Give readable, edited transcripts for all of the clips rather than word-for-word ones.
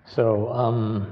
So,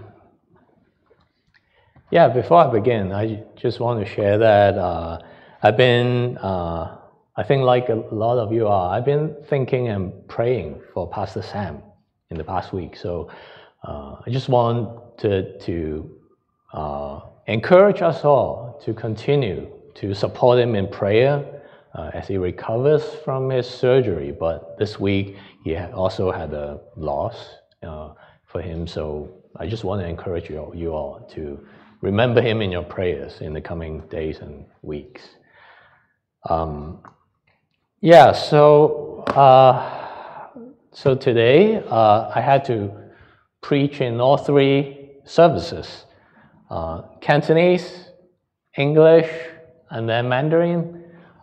yeah, before I begin, I just want to share that I've been, I think like a lot of you are, I've been thinking and praying for Pastor Sam in the past week. So I just wanted to encourage us all to continue to support him in prayer as he recovers from his surgery. But this week, he also had a loss for him. So I just want to encourage you all to remember him in your prayers in the coming days and weeks. So today I had to preach in all three services, Cantonese, English, and then Mandarin.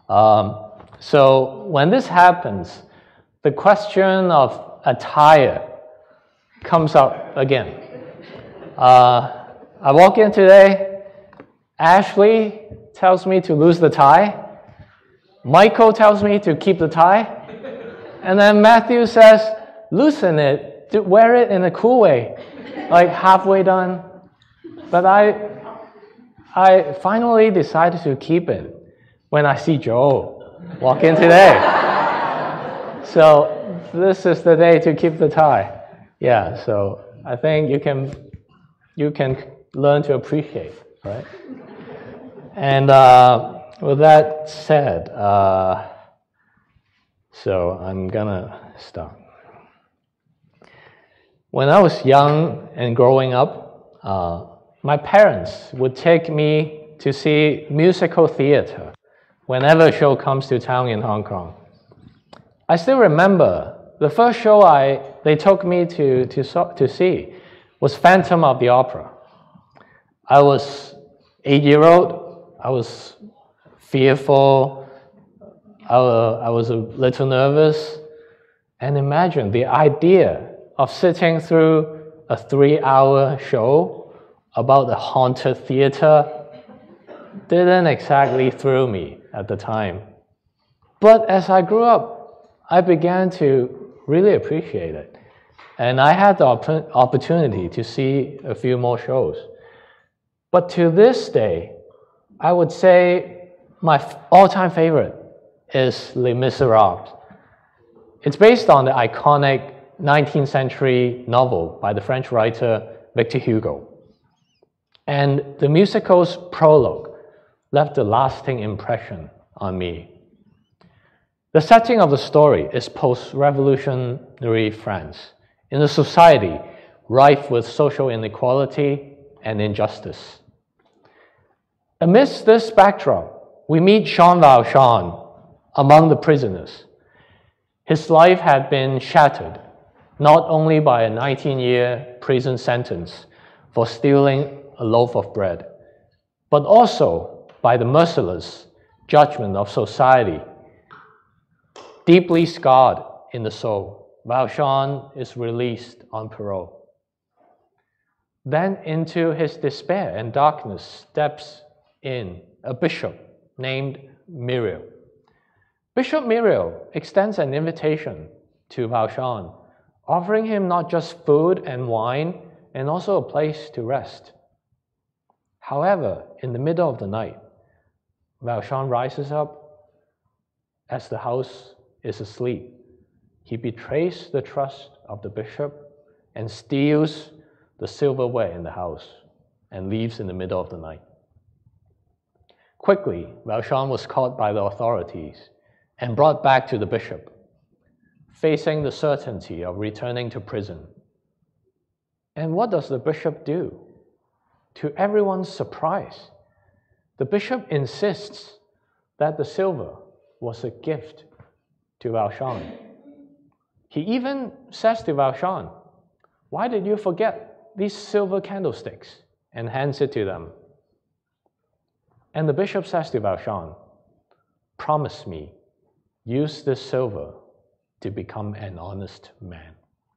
So when this happens, the question of attire comes up again. I walk in today, Ashley tells me to lose the tie, Michael tells me to keep the tie, and then Matthew says, loosen it, wear it in a cool way, like halfway done. But I finally decided to keep it when I see Joe walk in today. So this is the day to keep the tie. Yeah, so I think you can learn to appreciate, right? And with that said, so I'm gonna start. When I was young and growing up, my parents would take me to see musical theater whenever a show comes to town in Hong Kong. I still remember the first show they took me to see was Phantom of the Opera. I was 8-year-old. I was fearful. I was a little nervous. And imagine the idea of sitting through a 3-hour show about a haunted theater didn't exactly thrill me at the time. But as I grew up, I began to really appreciate it. And I had the opportunity to see a few more shows. But to this day, I would say my all-time favorite is Les Miserables. It's based on the iconic 19th century novel by the French writer Victor Hugo. And the musical's prologue left a lasting impression on me. The setting of the story is post-revolutionary France, in a society rife with social inequality and injustice. Amidst this backdrop, we meet Jean Valjean among the prisoners. His life had been shattered, not only by a 19-year prison sentence for stealing a loaf of bread, but also by the merciless judgment of society. Deeply scarred in the soul, Valjean is released on parole. Then into his despair and darkness steps in a bishop named Myriel. Bishop Myriel extends an invitation to Valjean, offering him not just food and wine, and also a place to rest. However, in the middle of the night, Valjean rises up as the house is asleep. He betrays the trust of the bishop and steals the silverware in the house and leaves in the middle of the night. Quickly, Valjean was caught by the authorities and brought back to the bishop, facing the certainty of returning to prison. And what does the bishop do? To everyone's surprise, the bishop insists that the silver was a gift to Valjean. He even says to Valjean, "Why did you forget these silver candlesticks?" and hands it to them. And the bishop says to Valjean, "Promise me, use this silver to become an honest man."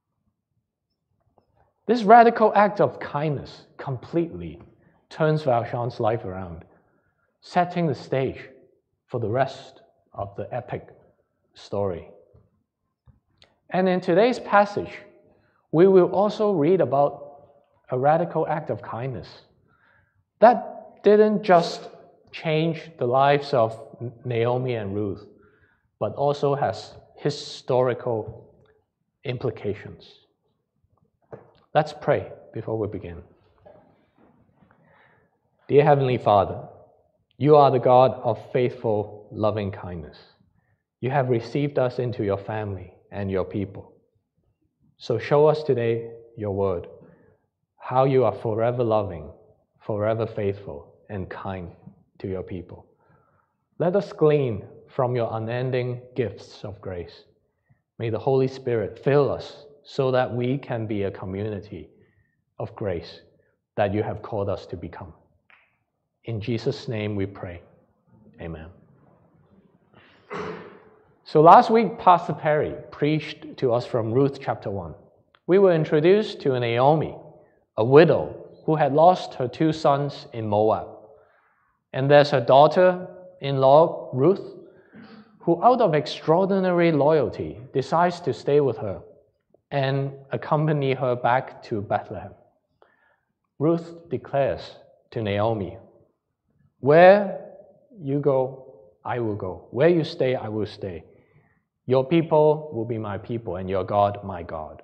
This radical act of kindness completely turns Valjean's life around, setting the stage for the rest of the epic story. And in today's passage, we will also read about a radical act of kindness. That didn't just change the lives of Naomi and Ruth, but also has historical implications. Let's pray before we begin. Dear Heavenly Father, you are the God of faithful, loving kindness. You have received us into your family and your people. So show us today your word, how you are forever loving, forever faithful, and kind to your people. Let us glean from your unending gifts of grace. May the Holy Spirit fill us so that we can be a community of grace that you have called us to become. In Jesus' name we pray. Amen. So last week, Pastor Perry preached to us from Ruth chapter 1. We were introduced to Naomi, a widow who had lost her 2 sons in Moab. And there's her daughter-in-law, Ruth, who out of extraordinary loyalty decides to stay with her and accompany her back to Bethlehem. Ruth declares to Naomi, "Where you go, I will go. Where you stay, I will stay. Your people will be my people, and your God, my God."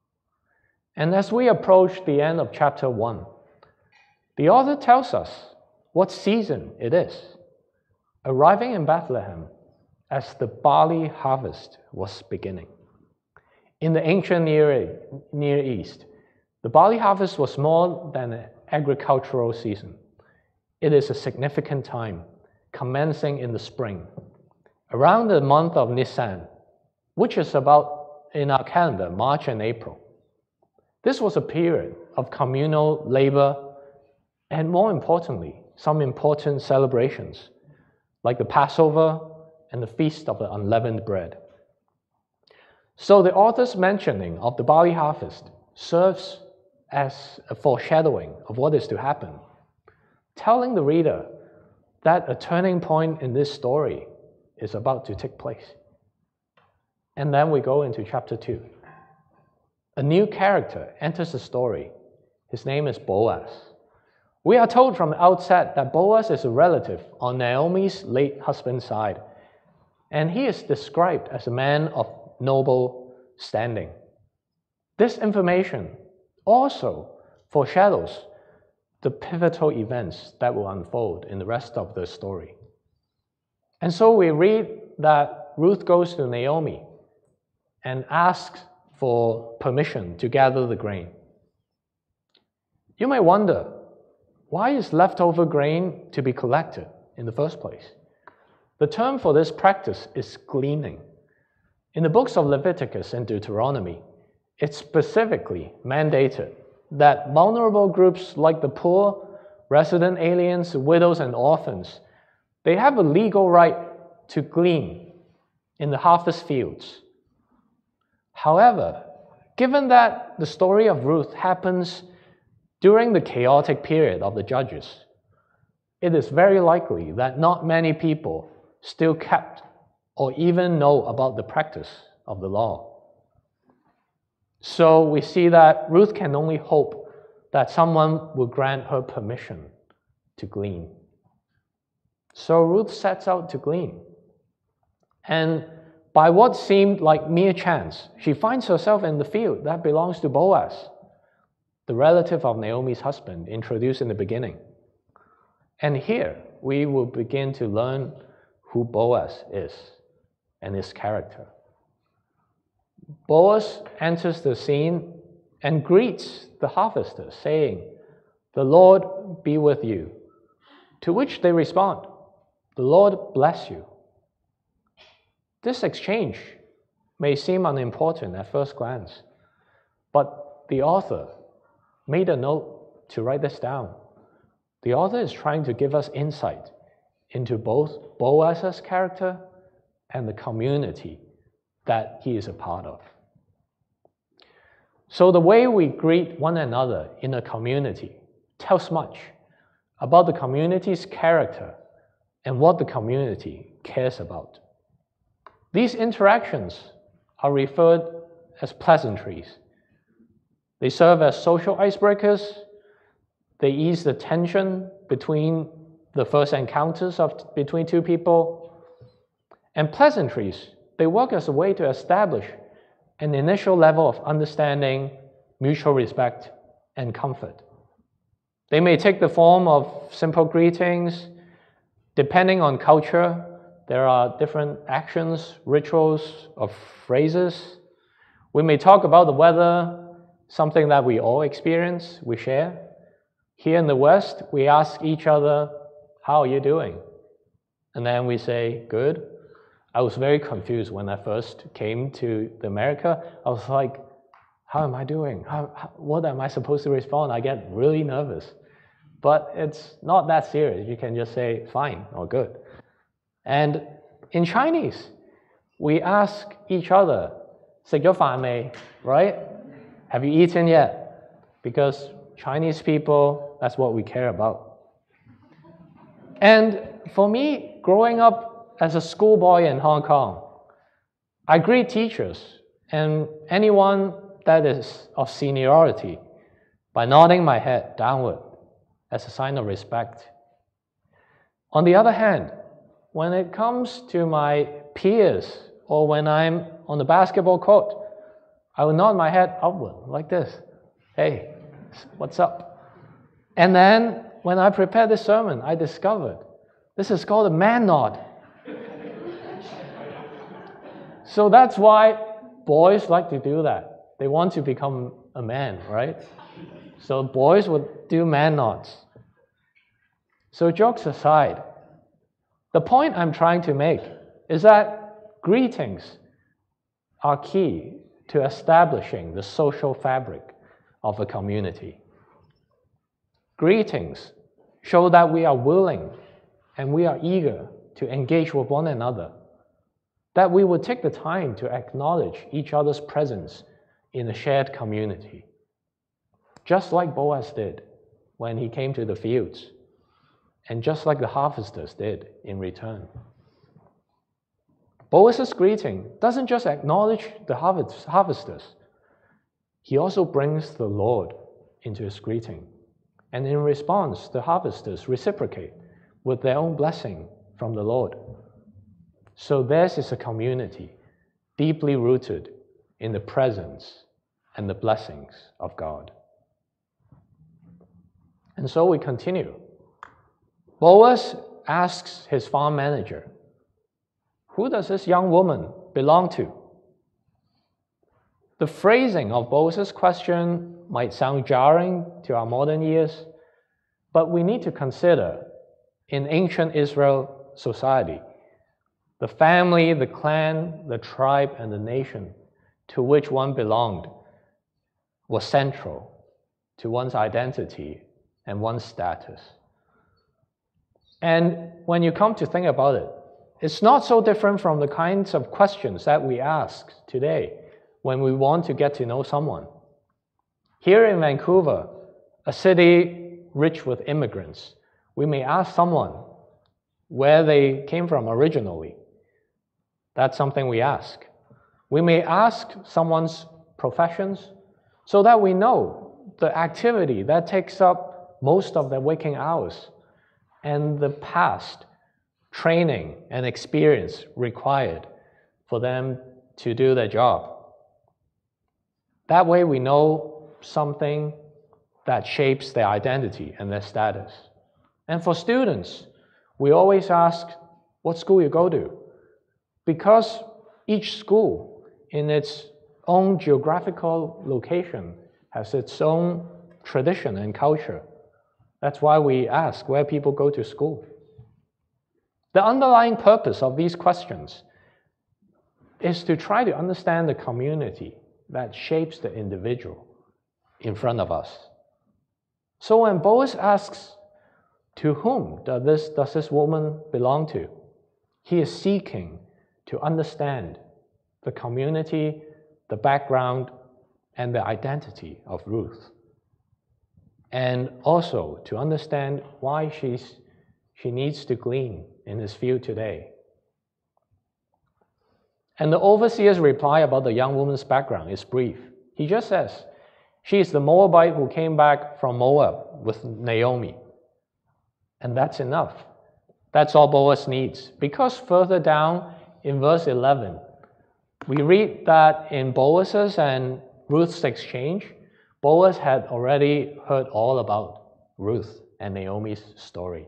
And as we approach the end of chapter 1, the author tells us what season it is, arriving in Bethlehem as the barley harvest was beginning. In the ancient Near East, the barley harvest was more than an agricultural season. It is a significant time, commencing in the spring, around the month of Nisan, which is about, in our calendar, March and April. This was a period of communal labor and, more importantly, some important celebrations, like the Passover and the Feast of the Unleavened Bread. So the author's mentioning of the barley harvest serves as a foreshadowing of what is to happen, telling the reader that a turning point in this story is about to take place. And then we go into chapter 2. A new character enters the story. His name is Boaz. We are told from the outset that Boaz is a relative on Naomi's late husband's side, and he is described as a man of noble standing. This information also foreshadows the pivotal events that will unfold in the rest of the story. And so we read that Ruth goes to Naomi and asks for permission to gather the grain. You may wonder, why is leftover grain to be collected in the first place? The term for this practice is gleaning. In the books of Leviticus and Deuteronomy, it's specifically mandated that vulnerable groups like the poor, resident aliens, widows, and orphans, they have a legal right to glean in the harvest fields. However, given that the story of Ruth happens during the chaotic period of the Judges, it is very likely that not many people still kept or even know about the practice of the law. So we see that Ruth can only hope that someone will grant her permission to glean. So Ruth sets out to glean. And by what seemed like mere chance, she finds herself in the field that belongs to Boaz, the relative of Naomi's husband, introduced in the beginning. And here we will begin to learn who Boaz is and his character. Boaz enters the scene and greets the harvesters, saying, "The Lord be with you." To which they respond, "The Lord bless you." This exchange may seem unimportant at first glance, but the author made a note to write this down. The author is trying to give us insight into both Boaz's character and the community that he is a part of. So the way we greet one another in a community tells much about the community's character and what the community cares about. These interactions are referred as pleasantries. They serve as social icebreakers. They ease the tension between the first encounters between two people. And pleasantries, they work as a way to establish an initial level of understanding, mutual respect, and comfort. They may take the form of simple greetings. Depending on culture, there are different actions, rituals, or phrases. We may talk about the weather, something that we all experience, we share. Here in the West, we ask each other, how are you doing? And then we say, good. I was very confused when I first came to America. I was like, how am I doing? What am I supposed to respond? I get really nervous. But it's not that serious. You can just say fine or good. And in Chinese, we ask each other, 食咗飯未? Right? Have you eaten yet? Because Chinese people, that's what we care about. And for me, growing up as a schoolboy in Hong Kong, I greet teachers and anyone that is of seniority by nodding my head downward as a sign of respect. On the other hand, when it comes to my peers or when I'm on the basketball court, I will nod my head upward like this. Hey, what's up? And then when I prepared this sermon, I discovered this is called a man nod. So that's why boys like to do that. They want to become a man, right? So boys would do man nods. So jokes aside, the point I'm trying to make is that greetings are key to establishing the social fabric of a community. Greetings show that we are willing and we are eager to engage with one another, that we would take the time to acknowledge each other's presence in a shared community, just like Boaz did when he came to the fields, and just like the harvesters did in return. Boaz's greeting doesn't just acknowledge the harvesters, he also brings the Lord into his greeting. And in response, the harvesters reciprocate with their own blessing from the Lord. So theirs is a community deeply rooted in the presence and the blessings of God. And so we continue. Boaz asks his farm manager, who does this young woman belong to? The phrasing of Boaz's question might sound jarring to our modern ears, but we need to consider in ancient Israel society, the family, the clan, the tribe, and the nation to which one belonged was central to one's identity and one's status. And when you come to think about it, it's not so different from the kinds of questions that we ask today when we want to get to know someone. Here in Vancouver, a city rich with immigrants, we may ask someone where they came from originally. That's something we ask. We may ask someone's professions so that we know the activity that takes up most of their waking hours and the past training and experience required for them to do their job. That way we know something that shapes their identity and their status. And for students, we always ask what school you go to, because each school in its own geographical location has its own tradition and culture. That's why we ask where people go to school. The underlying purpose of these questions is to try to understand the community that shapes the individual in front of us. So when Boaz asks, to whom does this woman belong to? He is seeking to understand the community, the background, and the identity of Ruth. And also to understand why she needs to glean in his field today. And the overseer's reply about the young woman's background is brief. He just says, She is the Moabite who came back from Moab with Naomi. And that's enough. That's all Boaz needs. Because further down in verse 11, we read that in Boaz's and Ruth's exchange, Boaz had already heard all about Ruth and Naomi's story.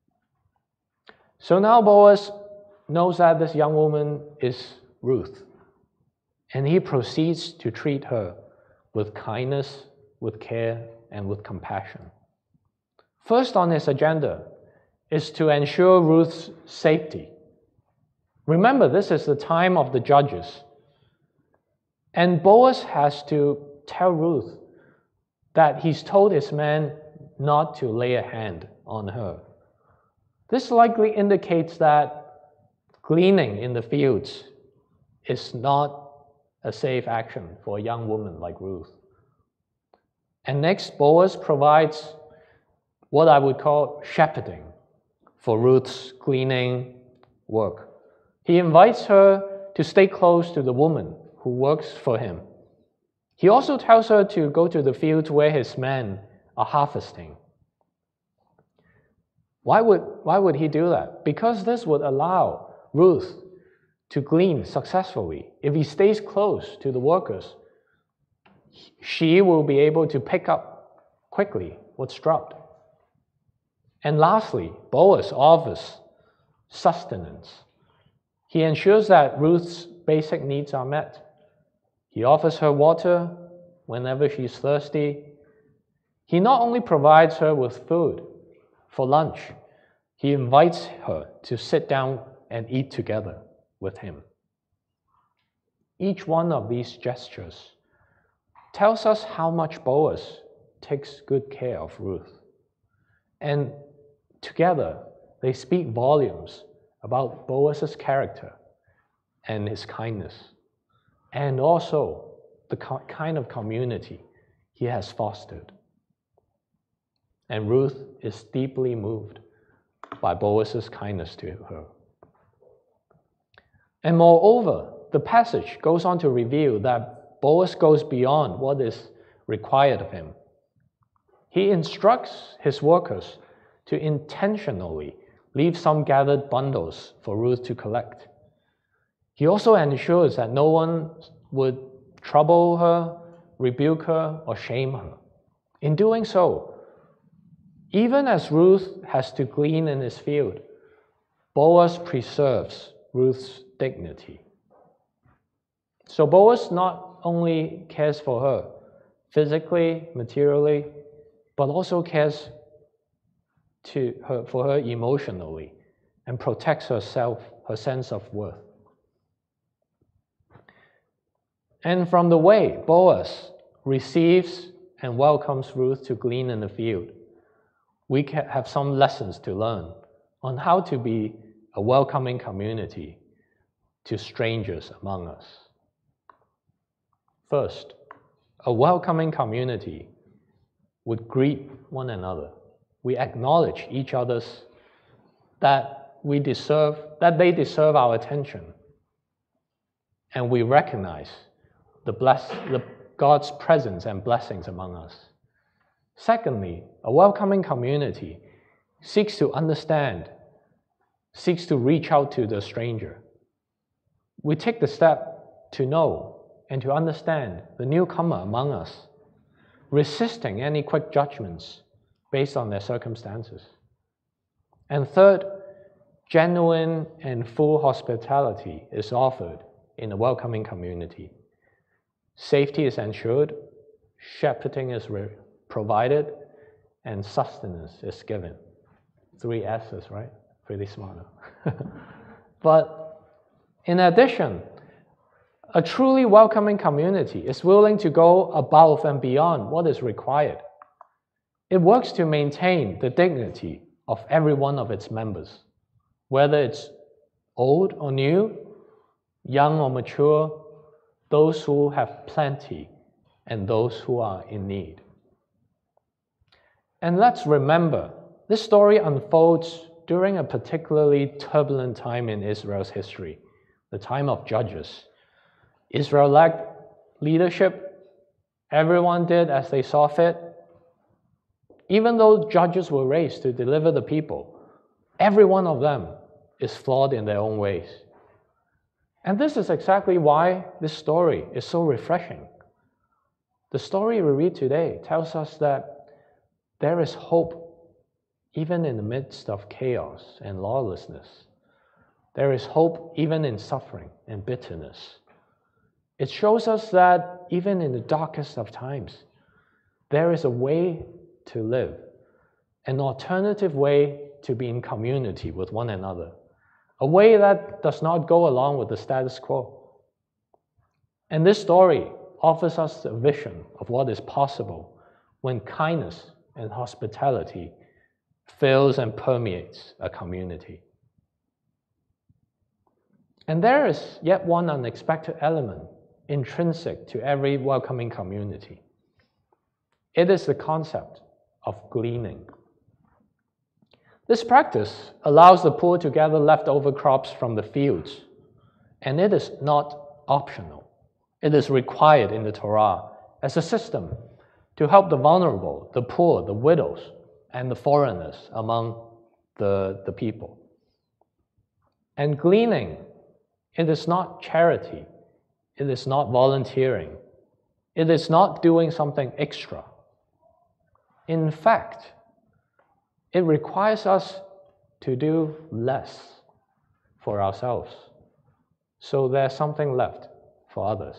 So now Boaz knows that this young woman is Ruth, and he proceeds to treat her with kindness, with care, and with compassion. First on his agenda is to ensure Ruth's safety. Remember, this is the time of the judges. And Boaz has to tell Ruth that he's told his men not to lay a hand on her. This likely indicates that gleaning in the fields is not a safe action for a young woman like Ruth. And next, Boaz provides what I would call shepherding for Ruth's gleaning work. He invites her to stay close to the woman who works for him. He also tells her to go to the fields where his men are harvesting. Why would he do that? Because this would allow Ruth to glean successfully. If he stays close to the workers, she will be able to pick up quickly what's dropped. And lastly, Boaz offers sustenance. He ensures that Ruth's basic needs are met. He offers her water whenever she's thirsty. He not only provides her with food for lunch, he invites her to sit down and eat together with him. Each one of these gestures tells us how much Boaz takes good care of Ruth. And together, they speak volumes about Boaz's character and his kindness, and also the kind of community he has fostered. And Ruth is deeply moved by Boaz's kindness to her. And moreover, the passage goes on to reveal that Boaz goes beyond what is required of him. He instructs his workers to intentionally leave some gathered bundles for Ruth to collect. He also ensures that no one would trouble her, rebuke her, or shame her. In doing so, even as Ruth has to glean in his field, Boaz preserves Ruth's dignity. So Boaz not only cares for her physically, materially, but also cares for her emotionally and protects herself, her sense of worth. And from the way Boaz receives and welcomes Ruth to glean in the field, we can have some lessons to learn on how to be a welcoming community to strangers among us. First, a welcoming community would greet one another. We acknowledge each other's that they deserve our attention, and we recognize God's presence and blessings among us. Secondly, a welcoming community seeks to understand, seeks to reach out to the stranger. We take the step to know and to understand the newcomer among us, resisting any quick judgments based on their circumstances. And third, genuine and full hospitality is offered in a welcoming community. Safety is ensured, shepherding is provided, and sustenance is given. 3 S's, right? Pretty smart. But in addition, a truly welcoming community is willing to go above and beyond what is required. It works to maintain the dignity of every one of its members, whether it's old or new, young or mature, those who have plenty and those who are in need. And let's remember, this story unfolds during a particularly turbulent time in Israel's history, the time of Judges. Israel lacked leadership, Everyone did as they saw fit. Even though judges were raised to deliver the people, every one of them is flawed in their own ways. And this is exactly why this story is so refreshing. The story we read today tells us that there is hope even in the midst of chaos and lawlessness. There is hope even in suffering and bitterness. It shows us that even in the darkest of times, there is a way to live, an alternative way to be in community with one another, a way that does not go along with the status quo. And this story offers us a vision of what is possible when kindness and hospitality fills and permeates a community. And there is yet one unexpected element intrinsic to every welcoming community. It is the concept of gleaning. This practice allows the poor to gather leftover crops from the fields, and it is not optional. It is required in the Torah as a system to help the vulnerable, the poor, the widows, and the foreigners among the people. And gleaning, it is not charity. It is not volunteering. It is not doing something extra. In fact, it requires us to do less for ourselves, so there's something left for others.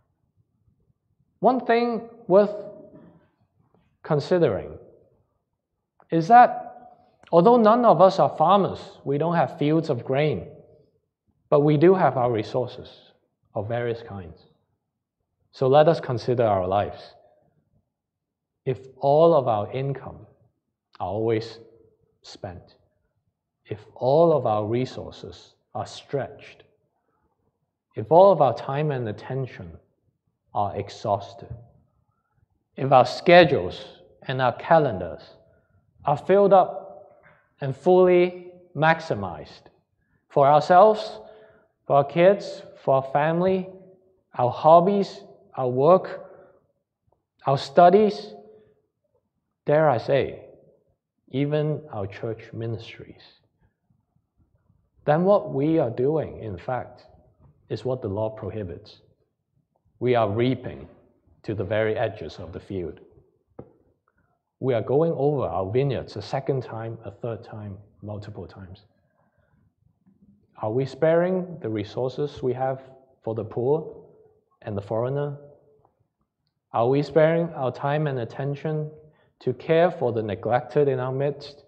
One thing worth considering is that although none of us are farmers, we don't have fields of grain, but we do have our resources of various kinds. So let us consider our lives. If all of our income are always spent, if all of our resources are stretched, if all of our time and attention are exhausted, if our schedules and our calendars are filled up and fully maximized for ourselves, for our kids, for our family, our hobbies, our work, our studies, dare I say, even our church ministries, then what we are doing, in fact, is what the law prohibits. We are reaping to the very edges of the field. We are going over our vineyards a second time, a third time, multiple times. Are we sparing the resources we have for the poor and the foreigner? Are we sparing our time and attention to care for the neglected in our midst?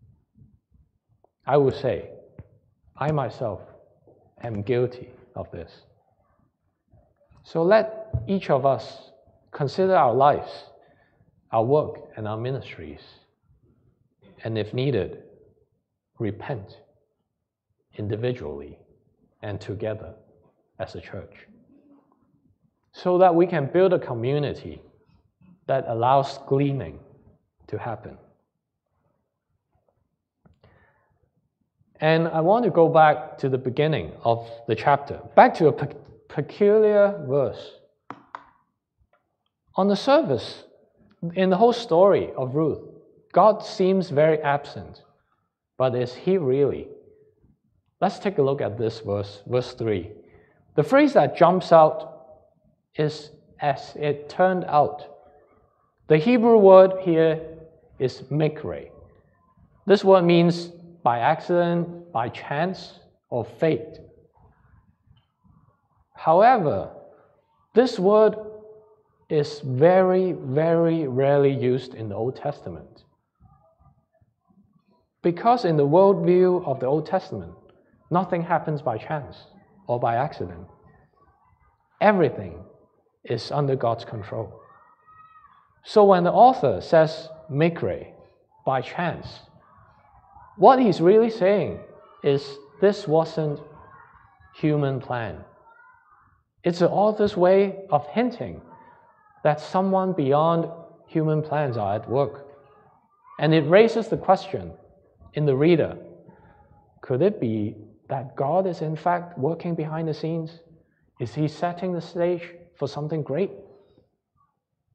I would say, I myself am guilty of this. So let each of us consider our lives, our work, and our ministries, and if needed, repent individually and together as a church, so that we can build a community that allows gleaning to happen. And I want to go back to the beginning of the chapter, back to a peculiar verse. On the surface, in the whole story of Ruth, God seems very absent, but is He really? Let's take a look at this verse 3. The phrase that jumps out is "as it turned out." The Hebrew word here is mikre. This word means by accident, by chance, or fate. However, this word is very, very rarely used in the Old Testament. Because in the worldview of the Old Testament, nothing happens by chance or by accident. Everything is under God's control. So when the author says mikre, by chance, what he's really saying is this wasn't human plan. It's the author's way of hinting that someone beyond human plans are at work. And it raises the question in the reader, could it be that God is in fact working behind the scenes? Is He setting the stage for something great?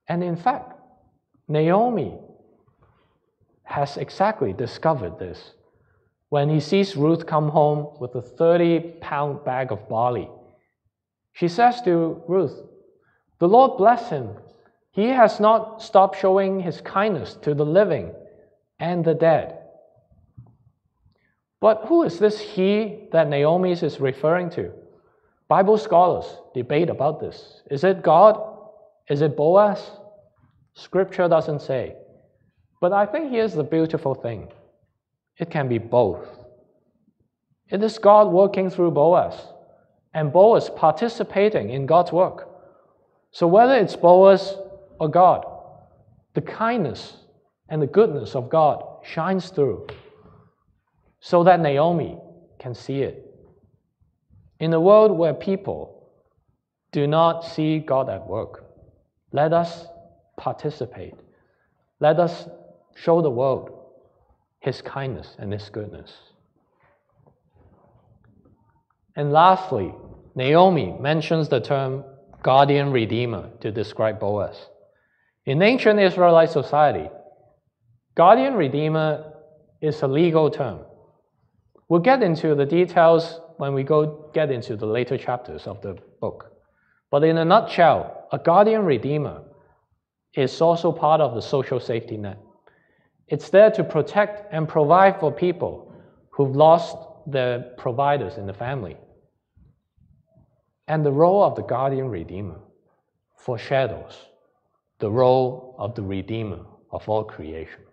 And in fact, Naomi has exactly discovered this. When he sees Ruth come home with a 30-pound bag of barley, she says to Ruth, "The Lord bless him. He has not stopped showing his kindness to the living and the dead." But who is this he that Naomi is referring to? Bible scholars debate about this. Is it God? Is it Boaz? Scripture doesn't say. But I think here's the beautiful thing. It can be both. It is God working through Boaz, and Boaz participating in God's work. So whether it's Boaz or God, the kindness and the goodness of God shines through so that Naomi can see it. In a world where people do not see God at work, let us participate. Let us show the world His kindness and His goodness. And lastly, Naomi mentions the term guardian redeemer to describe Boaz. In ancient Israelite society, guardian redeemer is a legal term. We'll get into the details when we get into the later chapters of the book. But in a nutshell, a guardian redeemer is also part of the social safety net. It's there to protect and provide for people who've lost their providers in the family. And the role of the guardian redeemer foreshadows the role of the redeemer of all creation.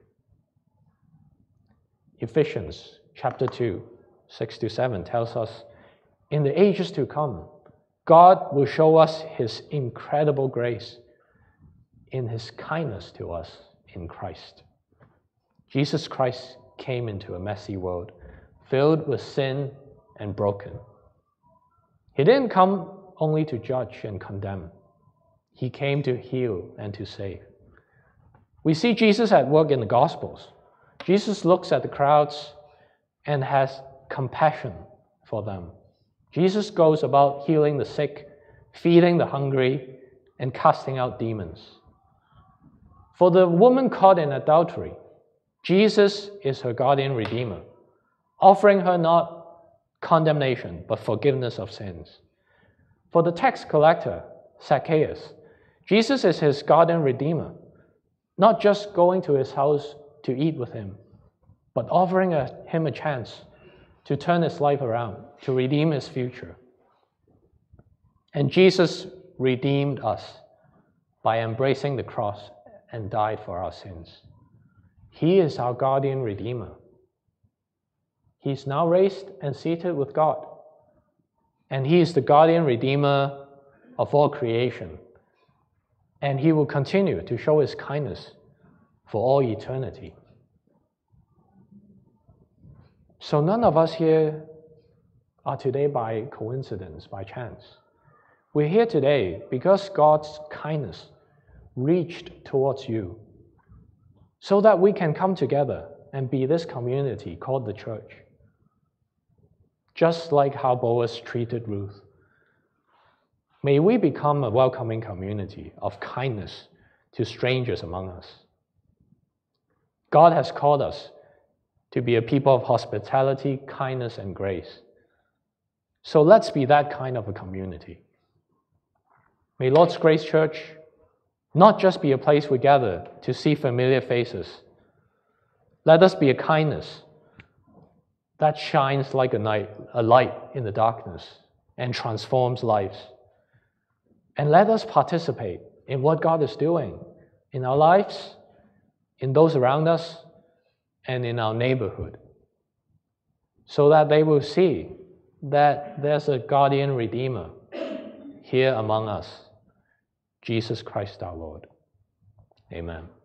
Ephesians chapter 2, 6-7 tells us, in the ages to come, God will show us His incredible grace in His kindness to us in Christ. Jesus Christ came into a messy world filled with sin and broken. He didn't come only to judge and condemn. He came to heal and to save. We see Jesus at work in the Gospels. Jesus looks at the crowds and has compassion for them. Jesus goes about healing the sick, feeding the hungry, and casting out demons. For the woman caught in adultery, Jesus is her guardian redeemer, offering her not condemnation, but forgiveness of sins. For the tax collector, Zacchaeus, Jesus is his guardian redeemer, not just going to his house to eat with him, but offering him a chance to turn his life around, to redeem his future. And Jesus redeemed us by embracing the cross and died for our sins. He is our guardian redeemer. He's now raised and seated with God. And He is the guardian redeemer of all creation. And He will continue to show His kindness for all eternity. So none of us here are today by coincidence, by chance. We're here today because God's kindness reached towards you, so that we can come together and be this community called the church. Just like how Boaz treated Ruth. May we become a welcoming community of kindness to strangers among us. God has called us to be a people of hospitality, kindness, and grace. So let's be that kind of a community. May Lord's Grace Church not just be a place we gather to see familiar faces. Let us be a kindness that shines like a light in the darkness and transforms lives. And let us participate in what God is doing in our lives, in those around us, and in our neighborhood, so that they will see that there's a guardian redeemer here among us, Jesus Christ our Lord. Amen.